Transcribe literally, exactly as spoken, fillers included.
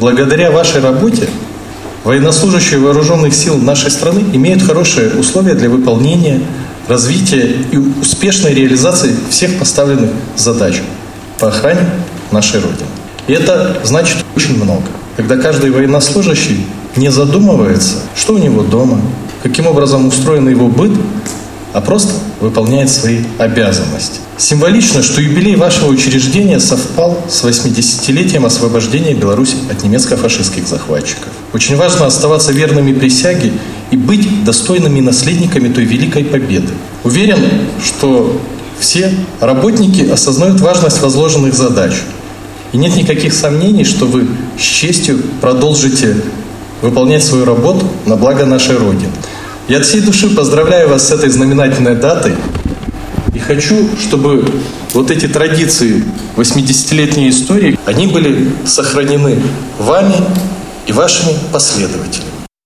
благодаря вашей работе военнослужащие вооруженных сил нашей страны имеют хорошие условия для выполнения, развития и успешной реализации всех поставленных задач по охране нашей Родины. И это значит очень много. Когда каждый военнослужащий не задумывается, что у него дома, каким образом устроен его быт, а просто выполняет свои обязанности. Символично, что юбилей вашего учреждения совпал с восьмидесятилетием освобождения Беларуси от немецко-фашистских захватчиков. Очень важно оставаться верными присяге и быть достойными наследниками той великой победы. Уверен, что все работники осознают важность возложенных задач. И нет никаких сомнений, что вы с честью продолжите выполнять свою работу на благо нашей Родины. Я от всей души поздравляю вас с этой знаменательной датой и хочу, чтобы вот эти традиции восьмидесятилетней истории, они были сохранены вами и вашими последователями.